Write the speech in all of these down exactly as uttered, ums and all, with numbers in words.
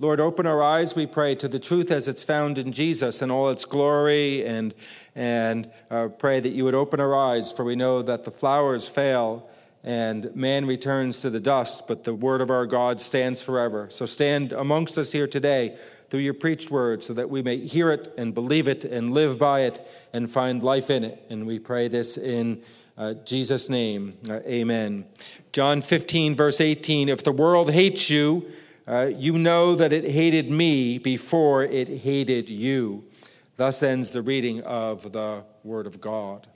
Lord, open our eyes, we pray, to the truth as it's found in Jesus and all its glory, and and uh, pray that you would open our eyes, for we know that the flowers fail and man returns to the dust, but the word of our God stands forever. So stand amongst us here today through your preached word, so that we may hear it and believe it and live by it and find life in it. And we pray this in uh, Jesus' name. Uh, amen. John fifteen, verse eighteen, if the world hates you, uh, you know that it hated me before it hated you. Thus ends the reading of the word of God.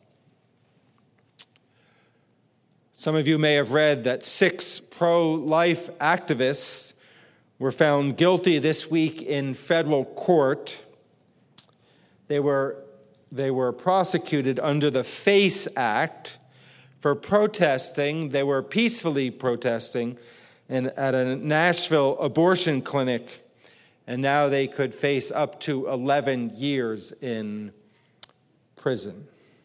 Some of you may have read that six pro-life activists were found guilty this week in federal court. They were, they were prosecuted under the FACE Act for protesting. They were peacefully protesting in, at a Nashville abortion clinic, and now they could face up to eleven years in prison.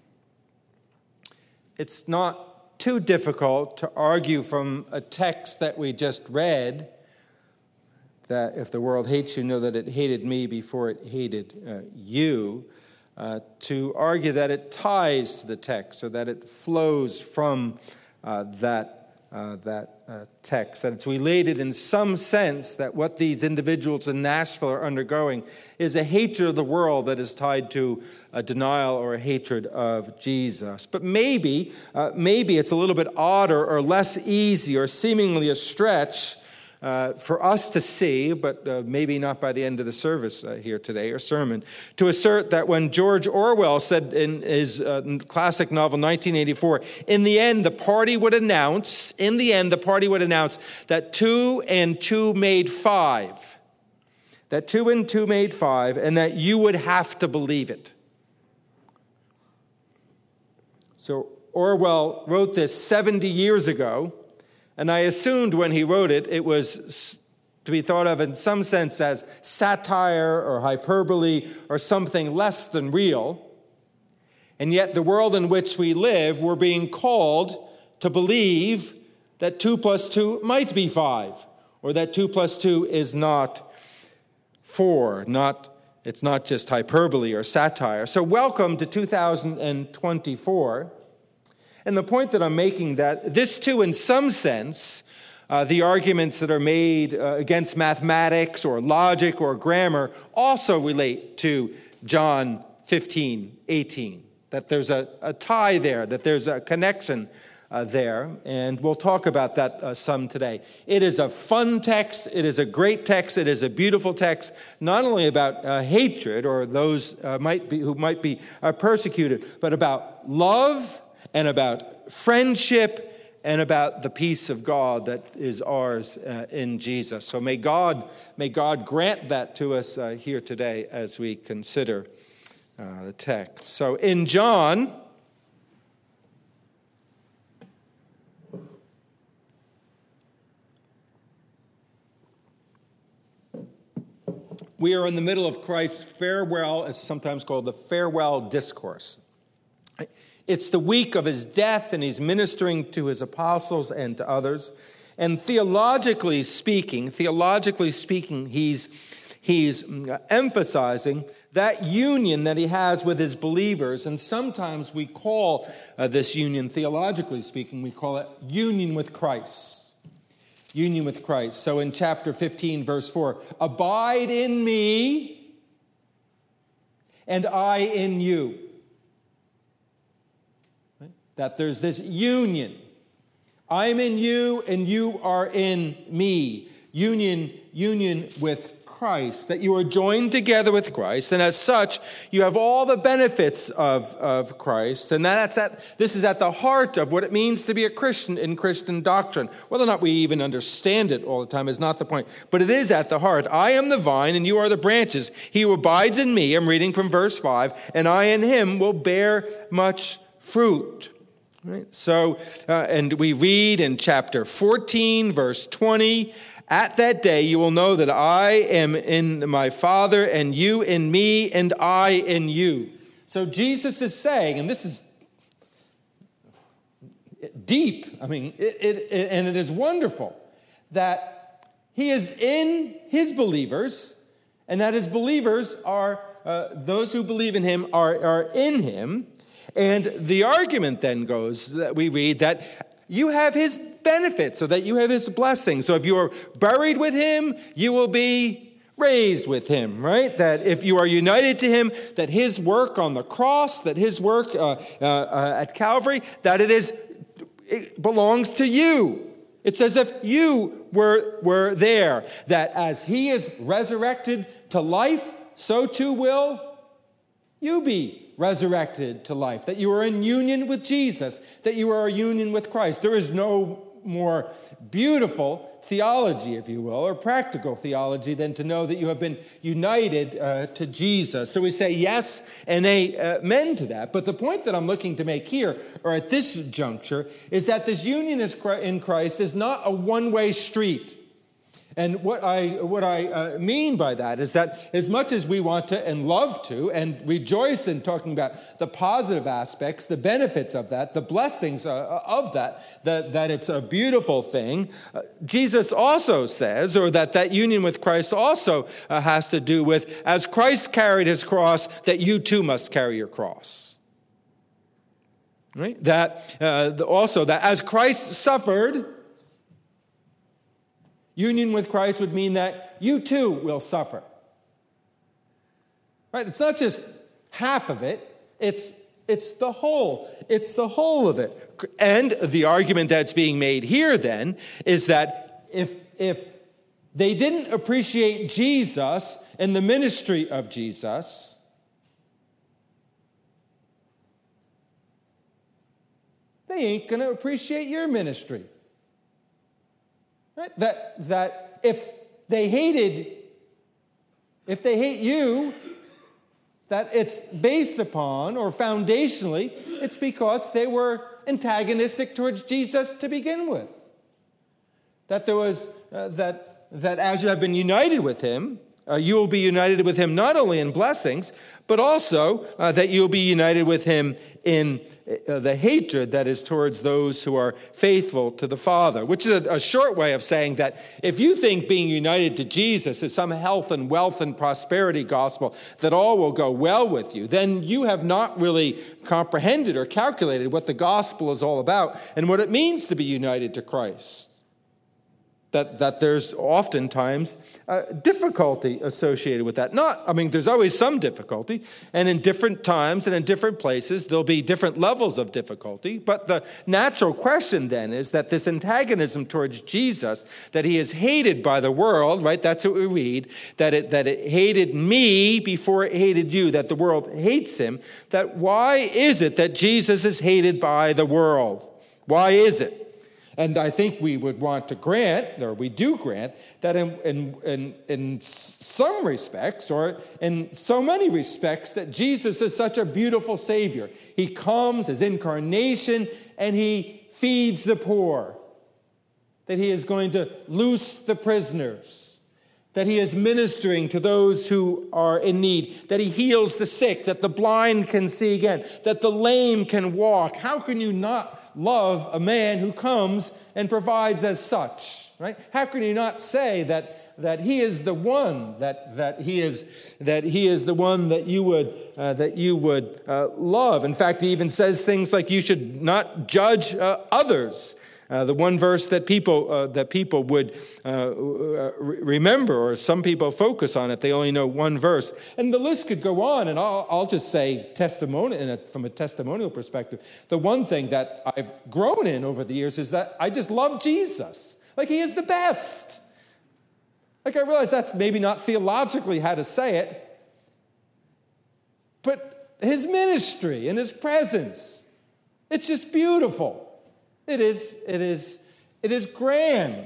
It's not too difficult to argue from a text that we just read that if the world hates you, know that it hated me before it hated uh, you, uh, to argue that it ties to the text, or that it flows from uh, that, uh, that uh, text, that it's related in some sense, that what these individuals in Nashville are undergoing is a hatred of the world that is tied to a denial or a hatred of Jesus. But maybe, uh, maybe it's a little bit odder or less easy or seemingly a stretch Uh, for us to see, but uh, maybe not by the end of the service uh, here today or sermon, to assert that when George Orwell said in his uh, classic novel nineteen eighty-four, in the end the party would announce, in the end the party would announce that two and two made five, that two and two made five, and that you would have to believe it. So Orwell wrote this seventy years ago, and I assumed when he wrote it, it was to be thought of in some sense as satire or hyperbole or something less than real. And yet the world in which we live, we're being called to believe that two plus two might be five, or that two plus two is not four. Not, it's not just hyperbole or satire. So welcome to two thousand twenty-four. And the point that I'm making, that this too, in some sense, uh, the arguments that are made uh, against mathematics or logic or grammar also relate to John fifteen, eighteen. That there's a, a tie there, that there's a connection uh, there. And we'll talk about that uh, some today. It is a fun text. It is a great text. It is a beautiful text, not only about uh, hatred or those uh, might be who might be uh, persecuted, but about love, and about friendship, and about the peace of God that is ours uh, in Jesus. So may God, may God grant that to us uh, here today as we consider uh, the text. So in John, we are in the middle of Christ's farewell. It's sometimes called the farewell discourse. It's the week of his death, and he's ministering to his apostles and to others. And theologically speaking, theologically speaking, he's, he's emphasizing that union that he has with his believers. And sometimes we call uh, this union, theologically speaking, we call it union with Christ. Union with Christ. So in chapter fifteen, verse four, abide in me, and I in you. That there's this union. I'm in you and you are in me. Union, union with Christ. That you are joined together with Christ. And as such, you have all the benefits of, of Christ. And that's at, this is at the heart of what it means to be a Christian in Christian doctrine. Whether or not we even understand it all the time is not the point. But it is at the heart. I am the vine and you are the branches. He who abides in me, I'm reading from verse five, and I in him will bear much fruit. Right? So, uh, and we read in chapter fourteen, verse twenty, at that day you will know that I am in my Father, and you in me, and I in you. So Jesus is saying, and this is deep, I mean, it, it, it, and it is wonderful, that he is in his believers, and that his believers are, uh, those who believe in him are, are in him. And the argument then goes that we read that you have his benefits, so that you have his blessings. So if you are buried with him, you will be raised with him, right? That if you are united to him, that his work on the cross, that his work uh, uh, uh, at Calvary, that it is, it belongs to you. It's as if you were, were there, that as he is resurrected to life, so too will you be resurrected to life, that you are in union with Jesus, that you are in union with Christ. There is no more beautiful theology, if you will, or practical theology than to know that you have been united uh, to Jesus. So we say yes and amen to that. But the point that I'm looking to make here, or at this juncture, is that this union in Christ is not a one-way street. And what I what I uh, mean by that is that as much as we want to and love to and rejoice in talking about the positive aspects, the benefits of that, the blessings uh, of that, that, that it's a beautiful thing, uh, Jesus also says, or that that union with Christ also uh, has to do with, as Christ carried his cross, that you too must carry your cross. Right? That uh, also, that as Christ suffered, union with Christ would mean that you too will suffer. Right? It's not just half of it, it's it's the whole. It's the whole of it. And the argument that's being made here then is that if if they didn't appreciate Jesus and the ministry of Jesus, they ain't going to appreciate your ministry. Right? That that if they hated, if they hate you, that it's based upon, or foundationally, it's because they were antagonistic towards Jesus to begin with. That there was uh, that that as you have been united with him, uh, you will be united with him not only in blessings, but also uh, that you'll be united with him in uh, the hatred that is towards those who are faithful to the Father, which is a, a short way of saying that if you think being united to Jesus is some health and wealth and prosperity gospel that all will go well with you, then you have not really comprehended or calculated what the gospel is all about and what it means to be united to Christ. That, that there's oftentimes uh, difficulty associated with that. Not, I mean, there's always some difficulty, and in different times and in different places, there'll be different levels of difficulty. But the natural question then is that this antagonism towards Jesus, that he is hated by the world, right? That's what we read, that it, that it hated me before it hated you, that the world hates him. That why is it that Jesus is hated by the world? Why is it? And I think we would want to grant, or we do grant, that in, in, in, in some respects, or in so many respects, that Jesus is such a beautiful Savior. He comes, his incarnation, and he feeds the poor. That he is going to loose the prisoners. That he is ministering to those who are in need. That he heals the sick. That the blind can see again. That the lame can walk. How can you not love a man who comes and provides as such, right? How can you not say that that he is the one that that he is that he is the one that you would uh, that you would uh, love? In fact, he even says things like you should not judge uh, others. Uh, the one verse that people uh, that people would uh, uh, remember, or some people focus on if they only know one verse, and the list could go on. And I'll, I'll just say, testimony in a, from a testimonial perspective, the one thing that I've grown in over the years is that I just love Jesus. Like he is the best. Like I realize that's maybe not theologically how to say it, but his ministry and his presence, it's just beautiful. It is, it is, it is grand.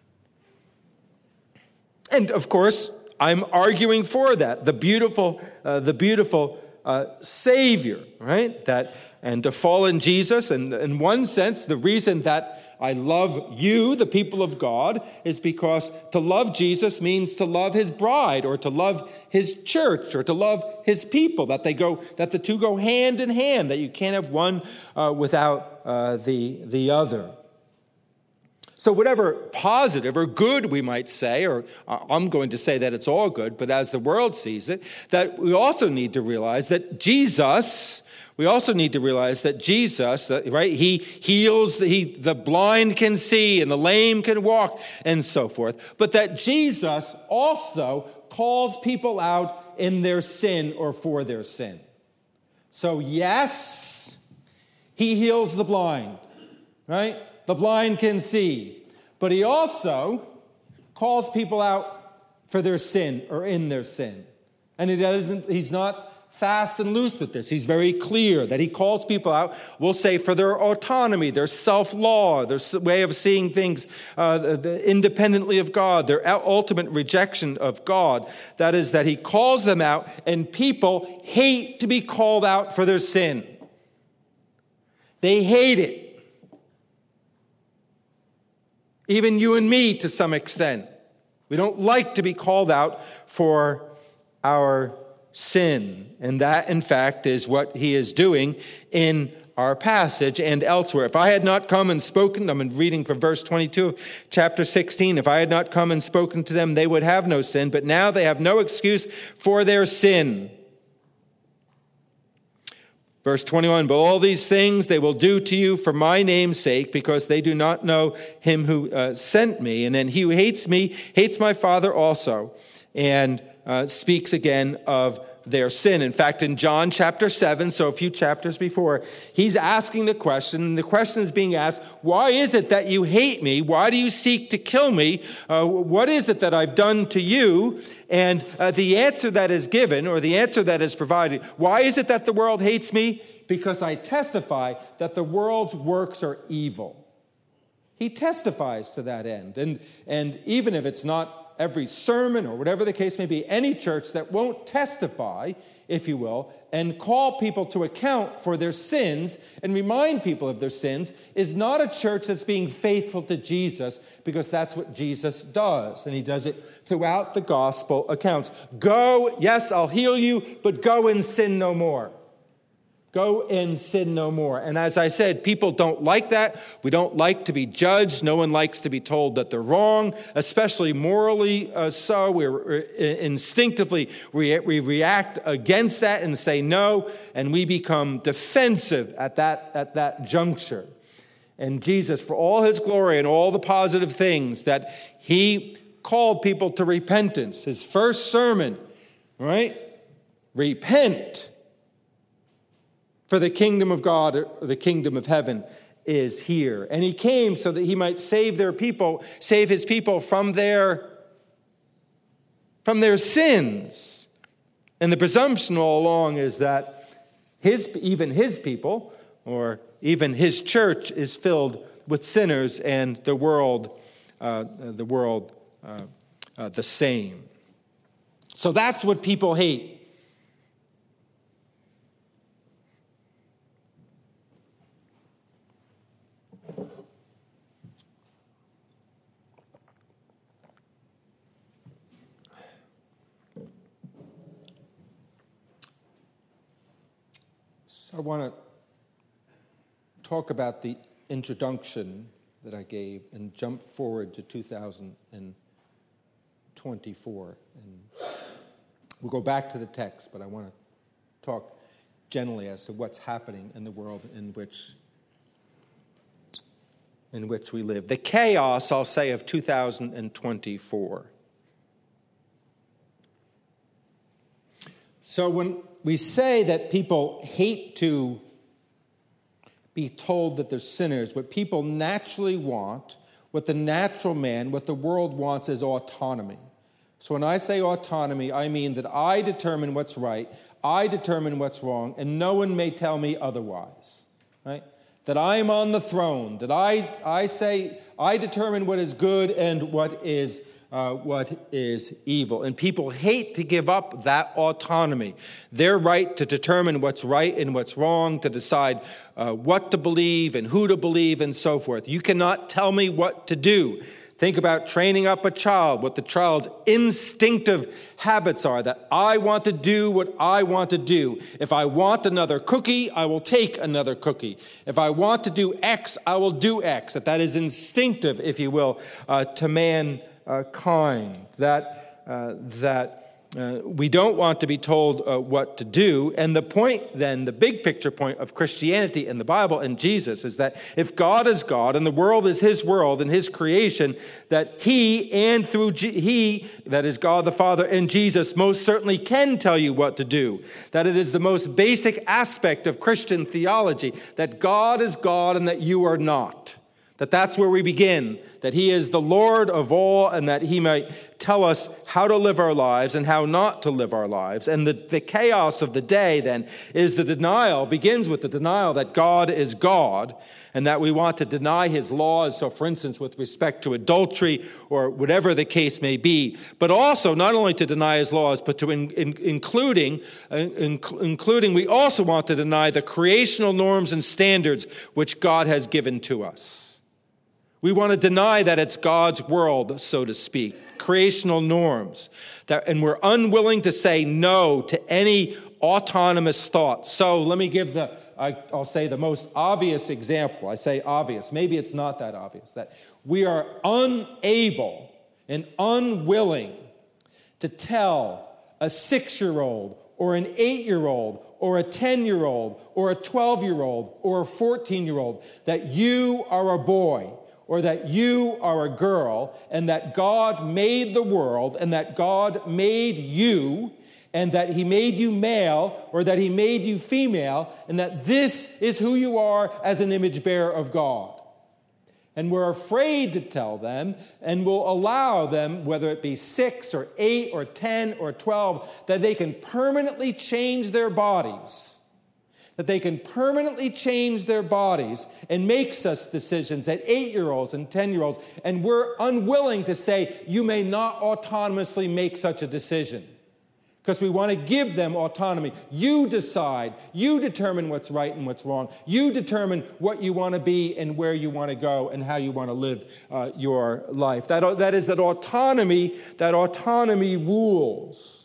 And of course, I'm arguing for that. The beautiful, uh, the beautiful uh, Savior, right? That, and to fall in Jesus, and in one sense, the reason that I love you, the people of God, is because to love Jesus means to love his bride, or to love his church, or to love his people, that they go, that the two go hand in hand, that you can't have one uh, without uh, the, the other. So whatever positive or good we might say, or I'm going to say that it's all good, but as the world sees it, that we also need to realize that Jesus, we also need to realize that Jesus, right, he heals, the, he, the blind can see and the lame can walk and so forth, but that Jesus also calls people out in their sin or for their sin. So yes, he heals the blind, right? The blind can see, but he also calls people out for their sin or in their sin. And he doesn't, he's not fast and loose with this. He's very clear that he calls people out, we'll say, for their autonomy, their self-law, their way of seeing things uh, independently of God, their ultimate rejection of God. That is, that he calls them out, and people hate to be called out for their sin. They hate it. Even you and me, to some extent. We don't like to be called out for our sin. And that, in fact, is what he is doing in our passage and elsewhere. If I had not come and spoken, I'm reading from verse twenty-two, chapter sixteen, if I had not come and spoken to them, they would have no sin, but now they have no excuse for their sin. Verse twenty-one, but all these things they will do to you for my name's sake, because they do not know him who uh, sent me. And then he who hates me hates my Father also, and uh, speaks again of their sin. In fact, in John chapter seven, so a few chapters before, he's asking the question, and the question is being asked, why is it that you hate me? Why do you seek to kill me? Uh, what is it that I've done to you? And uh, the answer that is given, or the answer that is provided, why is it that the world hates me? Because I testify that the world's works are evil. He testifies to that end. And, and even if it's not every sermon or whatever the case may be, any church that won't testify, if you will, and call people to account for their sins and remind people of their sins is not a church that's being faithful to Jesus, because that's what Jesus does. And he does it throughout the gospel accounts. Go, yes, I'll heal you, but go and sin no more. Go and sin no more. And as I said, people don't like that. We don't like to be judged. No one likes to be told that they're wrong, especially morally uh, so. We're instinctively, we, we react against that and say no, and we become defensive at that, at that juncture. And Jesus, for all his glory and all the positive things that he called people to repentance, his first sermon, right? Repent. For the kingdom of God, or the kingdom of heaven, is here. And he came so that he might save their people, save his people from their, from their sins. And the presumption all along is that his, even his people, or even his church, is filled with sinners, and the world, uh, the world, uh, uh, the same. So that's what people hate. I want to talk about the introduction that I gave and jump forward to two thousand twenty-four. And we'll go back to the text, but I want to talk generally as to what's happening in the world in which, in which we live. The chaos, I'll say, of two thousand twenty-four. So when we say that people hate to be told that they're sinners, what people naturally want, what the natural man, what the world wants, is autonomy. So when I say autonomy, I mean that I determine what's right, I determine what's wrong, and no one may tell me otherwise, right? That I am on the throne, that I, I say, I determine what is good and what is Uh, what is evil. And people hate to give up that autonomy, their right to determine what's right and what's wrong, to decide uh, what to believe and who to believe and so forth. You cannot tell me what to do. Think about training up a child, what the child's instinctive habits are, that I want to do what I want to do. If I want another cookie, I will take another cookie. If I want to do X, I will do X. That that is instinctive, if you will, uh, to mankind. That, uh, that Uh, we don't want to be told uh, what to do. And the point then, the big picture point of Christianity and the Bible and Jesus is that if God is God and the world is his world and his creation, that he and through G- he, that is God the Father and Jesus, most certainly can tell you what to do. That it is the most basic aspect of Christian theology, that God is God and that you are not. That that's where we begin, that he is the Lord of all and that he might tell us how to live our lives and how not to live our lives. And the, the chaos of the day then is the denial, begins with the denial that God is God and that we want to deny his laws. So for instance, with respect to adultery or whatever the case may be, but also not only to deny his laws, but to in, in, including, uh, in, including, we also want to deny the creational norms and standards which God has given to us. We want to deny that it's God's world, so to speak, creational norms, that, and we're unwilling to say no to any autonomous thought. So let me give the, I, I'll say the most obvious example. I say obvious. Maybe it's not that obvious. That we are unable and unwilling to tell a six-year-old or an eight-year-old or a ten-year-old or a twelve-year-old or a fourteen-year-old that you are a boy, or that you are a girl, and that God made the world, and that God made you, and that he made you male, or that he made you female, and that this is who you are as an image bearer of God. And we're afraid to tell them, and will allow them, whether it be six or eight or ten or twelve, that they can permanently change their bodies. That they can permanently change their bodies and make such decisions at eight-year-olds and ten-year-olds, and we're unwilling to say, you may not autonomously make such a decision, because we want to give them autonomy. You decide. You determine what's right and what's wrong. You determine what you want to be and where you want to go and how you want to live uh, your life. That, that is that autonomy, that autonomy rules.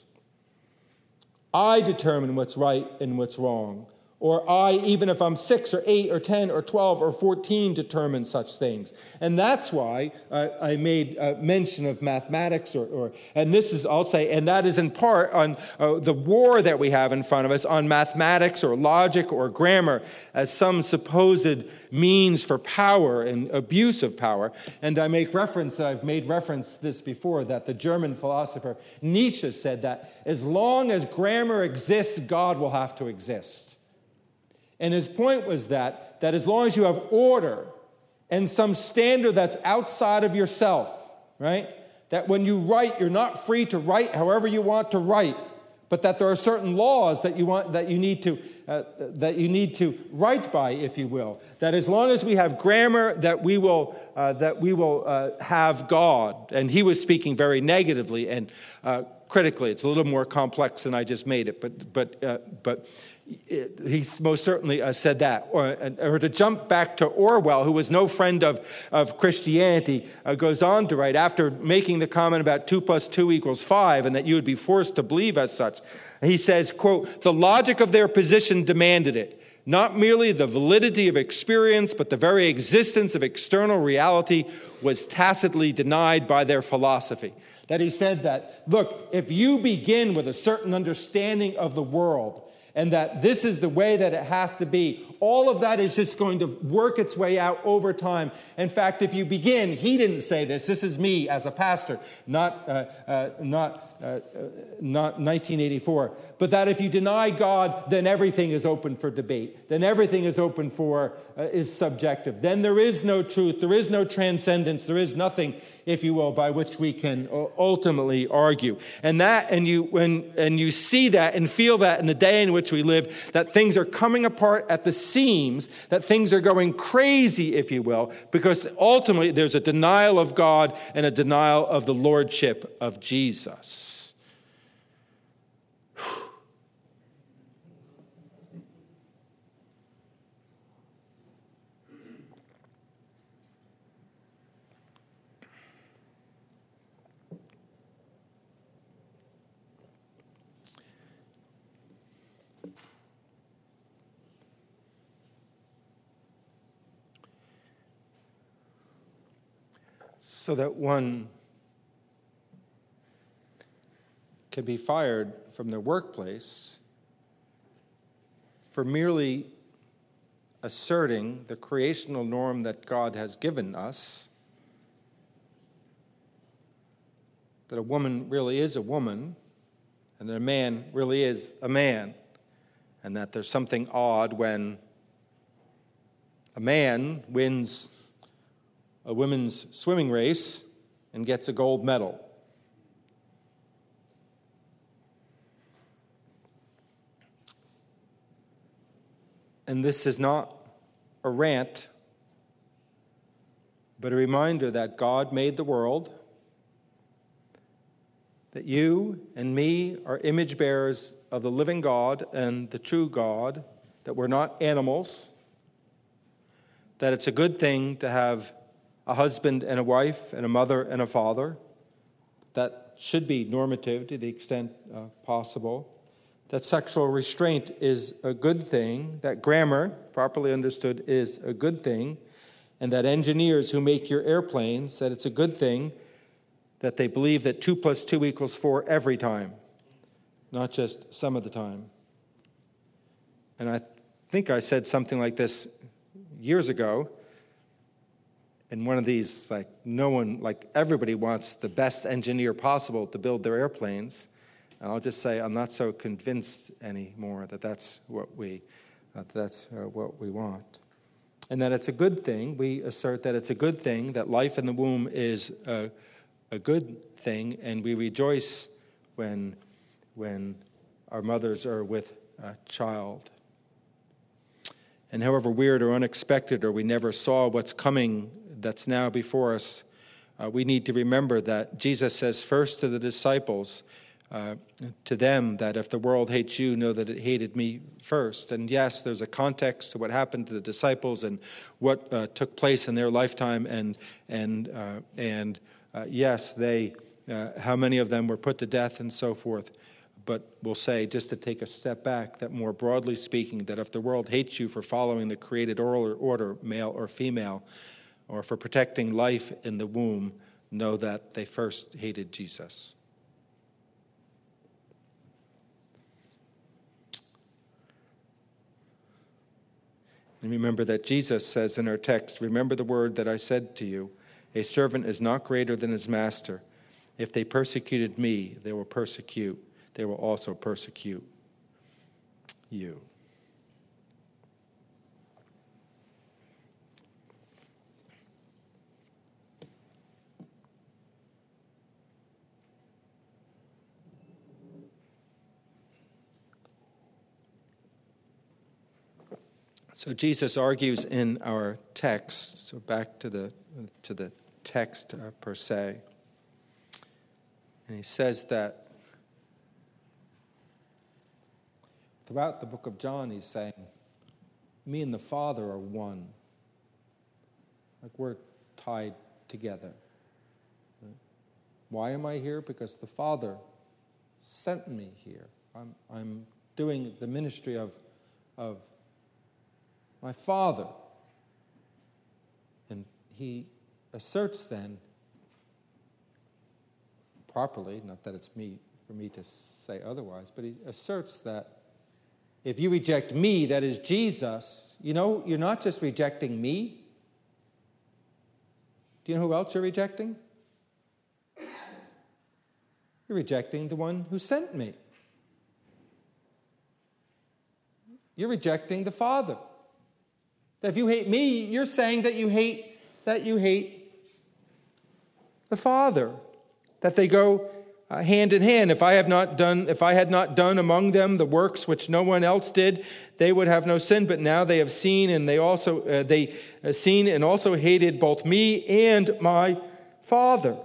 I determine what's right and what's wrong. Or I, even if I'm six or eight or ten or twelve or fourteen, determine such things. And that's why uh, I made uh, mention of mathematics, or, or, and this is, I'll say, and that is in part on uh, the war that we have in front of us on mathematics or logic or grammar as some supposed means for power and abuse of power. And I make reference, I've made reference to this before, that the German philosopher Nietzsche said that as long as grammar exists, God will have to exist. And his point was that, that as long as you have order and some standard that's outside of yourself, right? That when you write, you're not free to write however you want to write, but that there are certain laws that you want, that you need to, uh, that you need to write by, if you will. That as long as we have grammar, that we will, uh, that we will uh, have God. And he was speaking very negatively and uh, critically. It's a little more complex than I just made it, but but uh, but. He most certainly uh, said that. Or, or to jump back to Orwell, who was no friend of, of Christianity, uh, goes on to write, after making the comment about two plus two equals five, and that you would be forced to believe as such, he says, quote, "The logic of their position demanded it. Not merely the validity of experience, but the very existence of external reality was tacitly denied by their philosophy." That he said that, look, if you begin with a certain understanding of the world, and that this is the way that it has to be, all of that is just going to work its way out over time. In fact, if you begin, he didn't say this, this is me as a pastor, not, uh, uh, not, uh, not nineteen eighty-four, but that if you deny God, then everything is open for debate. Then everything is open for, uh, is subjective. Then there is no truth, there is no transcendence, there is nothing, if you will, by which we can ultimately argue. And that, and you, when, and you see that and feel that in the day in which we live, that things are coming apart at the seams, that things are going crazy, if you will, because ultimately there's a denial of God and a denial of the lordship of Jesus. so that one can be fired from their workplace for merely asserting the creational norm that God has given us, that a woman really is a woman, and that a man really is a man, and that there's something odd when a man wins a women's swimming race and gets a gold medal. And this is not a rant, but a reminder that God made the world, that you and me are image bearers of the living God and the true God, that we're not animals, that it's a good thing to have a husband and a wife and a mother and a father. That should be normative to the extent uh, possible. That sexual restraint is a good thing, that grammar, properly understood, is a good thing, and that engineers who make your airplanes, that it's a good thing, that they believe that two plus two equals four every time, not just some of the time. And I think I said something like this years ago, in one of these, like, no one, like, everybody wants the best engineer possible to build their airplanes. And I'll just say I'm not so convinced anymore that that's what we, that that's uh, what we want. And that it's a good thing. We assert that it's a good thing, that life in the womb is a, a good thing, and we rejoice when, when our mothers are with a child. And however weird or unexpected, or we never saw what's coming that's now before us, uh, we need to remember that Jesus says first to the disciples, Uh, to them, that if the world hates you, know that it hated me first. And yes, there's a context to what happened to the disciples and what uh, took place in their lifetime. And and uh, and uh, yes, they, uh, how many of them were put to death and so forth. But we'll say, just to take a step back, that more broadly speaking, that if the world hates you for following the created order, male or female, or for protecting life in the womb, know that they first hated Jesus. And remember that Jesus says in our text, remember the word that I said to you, a servant is not greater than his master. If they persecuted me, they will persecute. They will also persecute you. So Jesus argues in our text, so back to the to the text uh, per se, and he says that throughout the book of John, he's saying, me and the Father are one. Like we're tied together. Why am I here? Because the Father sent me here. I'm I'm doing the ministry of of my Father. And he asserts then, properly, not that it's me for me to say otherwise, but he asserts that if you reject me, that is Jesus, you know, you're not just rejecting me. Do you know who else you're rejecting? You're rejecting the one who sent me. You're rejecting the Father. That if you hate me, you're saying that you hate that you hate the Father. That they go uh, hand in hand. If I have not done, if I had not done among them the works which no one else did, they would have no sin. But now they have seen, and they also uh, they uh, seen and also hated both me and my Father.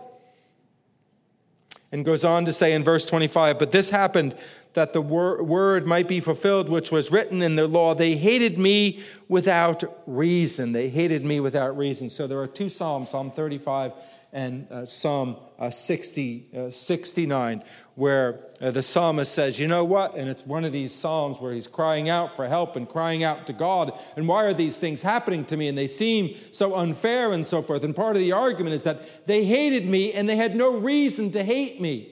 And goes on to say in verse twenty-five, but this happened that the wor- word might be fulfilled, which was written in their law. They hated me without reason. They hated me without reason. So there are two Psalms, Psalm thirty-five and uh, Psalm uh, sixty, uh, sixty-nine, where uh, the psalmist says, you know what? And it's one of these psalms where he's crying out for help and crying out to God. And why are these things happening to me? And they seem so unfair and so forth. And part of the argument is that they hated me and they had no reason to hate me.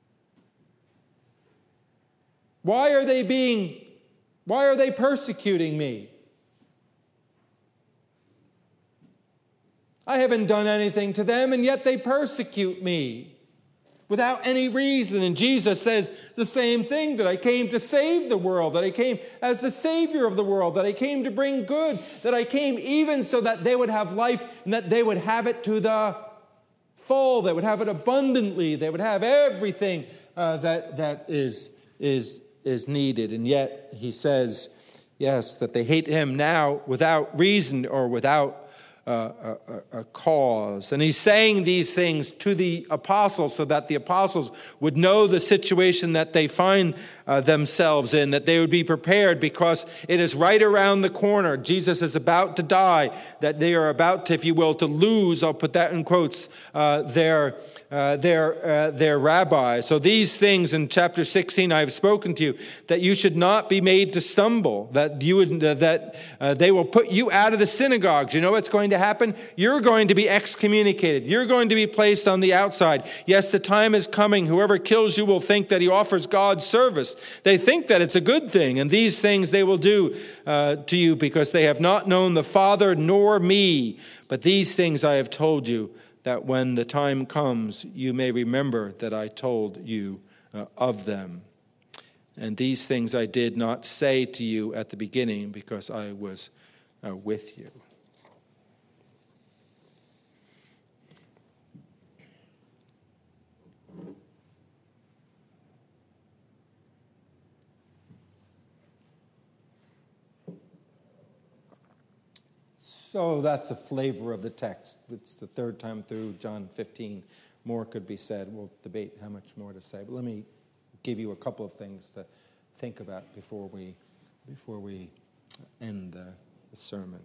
Why are they being, why are they persecuting me? I haven't done anything to them, and yet they persecute me without any reason. And Jesus says the same thing, that I came to save the world, that I came as the Savior of the world, that I came to bring good, that I came even so that they would have life and that they would have it to the full, they would have it abundantly, they would have everything uh, that that is is is needed. And yet he says, yes, that they hate him now without reason or without Uh, a, a cause. And he's saying these things to the apostles so that the apostles would know the situation that they find uh, themselves in, that they would be prepared, because it is right around the corner. Jesus is about to die, that they are about to, if you will, to lose, I'll put that in quotes, uh, their uh, their uh, their rabbi. So these things in chapter sixteen I have spoken to you, that you should not be made to stumble, that you would uh, that uh, they will put you out of the synagogues. You know what's going to happen? You're going to be excommunicated. You're going to be placed on the outside. Yes, the time is coming. Whoever kills you will think that he offers God service. They think that it's a good thing, and these things they will do uh, to you because they have not known the Father nor me. But these things I have told you, that when the time comes, you may remember that I told you uh, of them. And these things I did not say to you at the beginning, because I was uh, with you. So that's a flavor of the text. It's the third time through John fifteen. More could be said. We'll debate how much more to say. But let me give you a couple of things to think about before we before we end the, the sermon.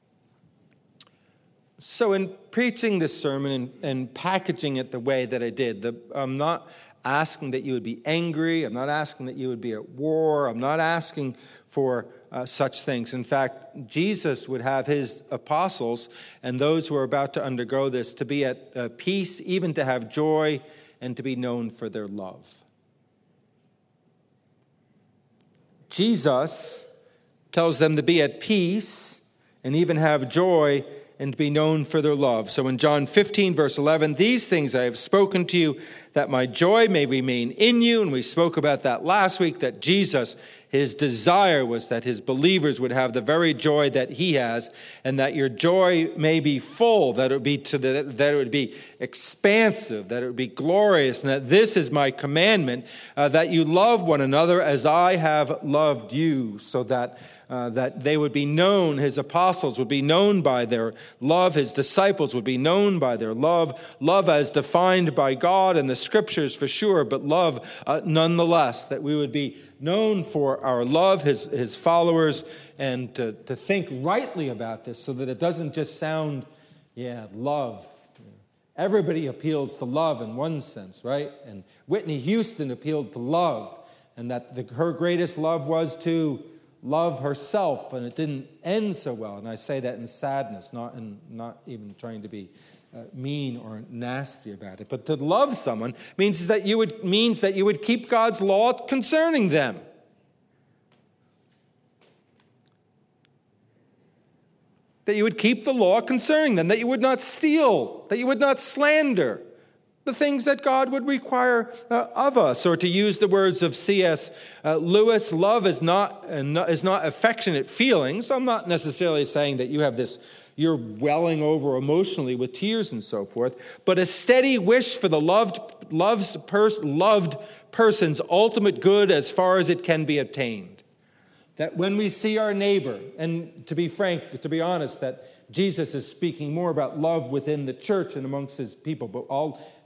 So in preaching this sermon and, and packaging it the way that I did, the, I'm not asking that you would be angry. I'm not asking that you would be at war. I'm not asking for uh, such things. In fact, Jesus would have his apostles and those who are about to undergo this to be at uh, peace, even to have joy, and to be known for their love. Jesus tells them to be at peace and even have joy and to be known for their love. So in John fifteen, verse eleven, these things I have spoken to you, that my joy may remain in you. And we spoke about that last week, that Jesus, his desire was that his believers would have the very joy that he has, and that your joy may be full, that it would be to the, that it would be expansive, that it would be glorious, and that this is my commandment, uh, that you love one another as I have loved you, so that Uh, that they would be known, his apostles would be known by their love, his disciples would be known by their love, love as defined by God and the scriptures for sure, but love uh, nonetheless, that we would be known for our love, his, his followers, and to, to think rightly about this so that it doesn't just sound, yeah, love. Everybody appeals to love in one sense, right? And Whitney Houston appealed to love, and that the, her greatest love was to love herself, and it didn't end so well. And I say that in sadness, not in not even trying to be uh, mean or nasty about it. But to love someone means that you would means that you would keep God's law concerning them. That you would keep the law concerning them, that you would not steal, that you would not slander, the things that God would require uh, of us. Or to use the words of C S Uh, Lewis, love is not, uh, is not affectionate feelings. I'm not necessarily saying that you have this, you're welling over emotionally with tears and so forth, but a steady wish for the loved, loved, pers- loved person's ultimate good as far as it can be obtained. That when we see our neighbor, and to be frank, to be honest, that Jesus is speaking more about love within the church and amongst his people, but all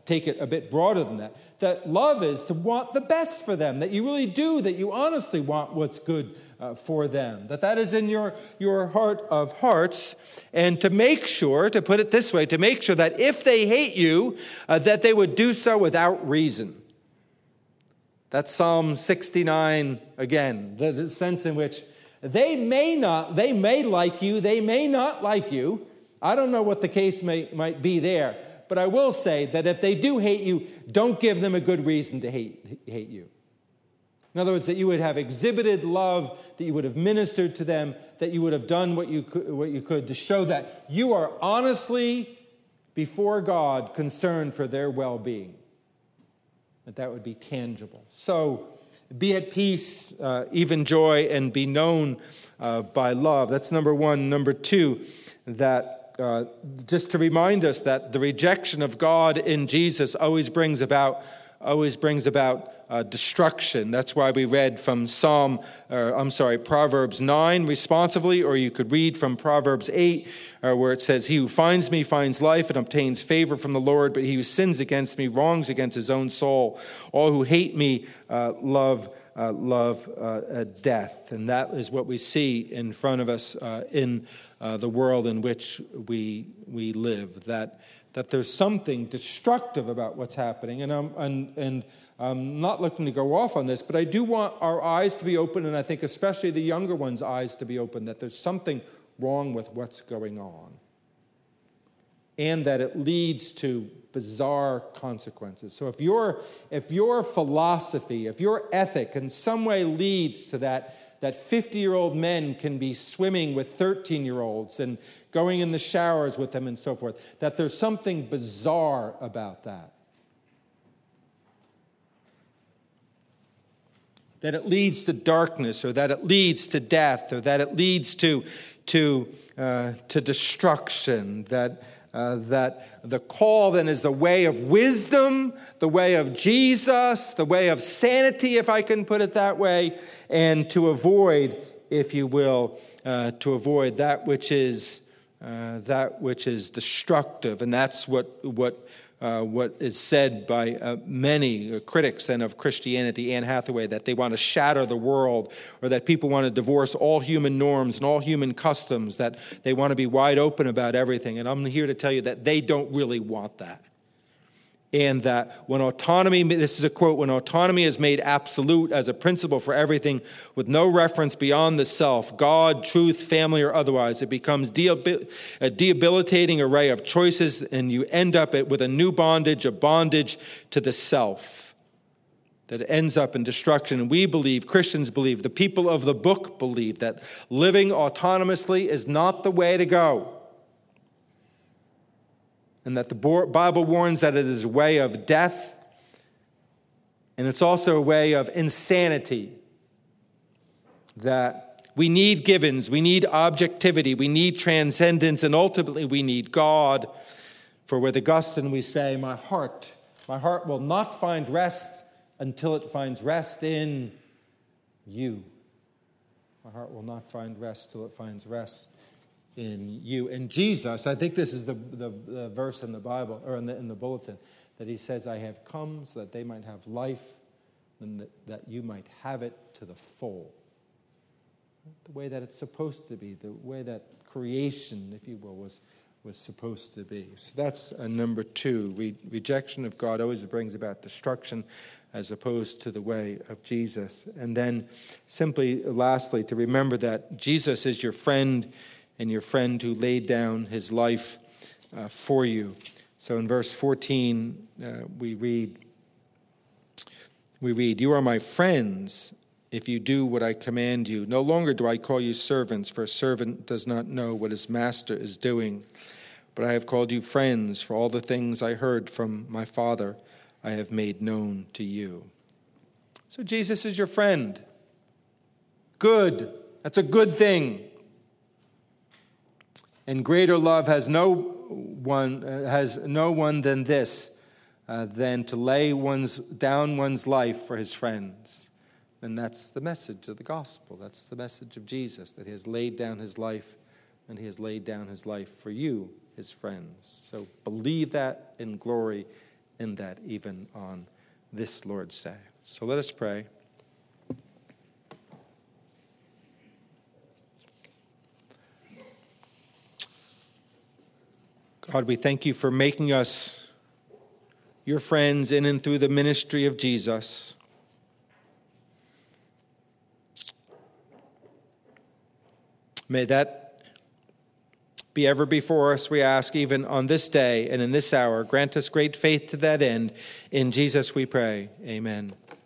take it a bit broader than that, that love is to want the best for them, that you really do, that you honestly want what's good uh, for them, that that is in your, your heart of hearts, and to make sure, to put it this way, to make sure that if they hate you, uh, that they would do so without reason. That's Psalm sixty-nine again, the, the sense in which they may not, they may like you, they may not like you. I don't know what the case may, might be there. But I will say that if they do hate you, don't give them a good reason to hate, hate you. In other words, that you would have exhibited love, that you would have ministered to them, that you would have done what you could, what you could to show that you are honestly, before God, concerned for their well-being. That that would be tangible. So be at peace, uh, even joy, and be known uh, by love. That's number one. Number two, that Uh, just to remind us that the rejection of God in Jesus always brings about, always brings about uh, destruction. That's why we read from Psalm, uh, I'm sorry, Proverbs nine responsively, or you could read from Proverbs eight, uh, where it says, "He who finds me finds life and obtains favor from the Lord, but he who sins against me wrongs against his own soul. All who hate me uh, love Uh, love uh, uh, death." And that is what we see in front of us uh, in uh, the world in which we we live, that that there's something destructive about what's happening. And I'm, and, and I'm not looking to go off on this, but I do want our eyes to be open, and I think especially the younger ones' eyes to be open, that there's something wrong with what's going on, and that it leads to bizarre consequences. So if your if your philosophy, if your ethic in some way leads to that, that fifty-year-old men can be swimming with thirteen-year-olds and going in the showers with them and so forth, that there's something bizarre about that. That it leads to darkness, or that it leads to death, or that it leads to, to, uh, to destruction, that Uh, that the call then is the way of wisdom, the way of Jesus, the way of sanity, if I can put it that way, and to avoid, if you will, uh, to avoid that which is uh, that which is destructive. And that's what what uh, what is said by uh, many critics then of Christianity, Anne Hathaway, that they want to shatter the world, or that people want to divorce all human norms and all human customs, that they want to be wide open about everything. And I'm here to tell you that they don't really want that. And that when autonomy, this is a quote, "when autonomy is made absolute as a principle for everything with no reference beyond the self, God, truth, family, or otherwise, it becomes a debilitating array of choices, and you end up with a new bondage, a bondage to the self, that ends up in destruction." And we believe, Christians believe, the people of the book believe, that living autonomously is not the way to go. And that the Bible warns that it is a way of death, and it's also a way of insanity. That we need givens, we need objectivity, we need transcendence, and ultimately we need God. For with Augustine we say, my heart, my heart will not find rest until it finds rest in you. My heart will not find rest till it finds rest in you. And Jesus, I think this is the, the, the verse in the Bible, or in the, in the bulletin, that he says, "I have come so that they might have life, and that, that you might have it to the full." The way that it's supposed to be, the way that creation, if you will, was, was supposed to be. So that's a number two. Re- rejection of God always brings about destruction, as opposed to the way of Jesus. And then simply, lastly, to remember that Jesus is your friend, and your friend who laid down his life uh, for you. So in verse fourteen, uh, we read, we read, "You are my friends if you do what I command you. No longer do I call you servants, for a servant does not know what his master is doing. But I have called you friends, for all the things I heard from my Father I have made known to you." So Jesus is your friend. Good. That's a good thing. And greater love has no one uh, has no one than this, uh, than to lay one's down one's life for his friends. And that's the message of the gospel. That's the message of Jesus, that he has laid down his life, and he has laid down his life for you, his friends. So believe that in glory in that even on this Lord's Day. So let us pray. God, we thank you for making us your friends in and through the ministry of Jesus. May that be ever before us, we ask, even on this day and in this hour. Grant us great faith to that end. In Jesus we pray. Amen.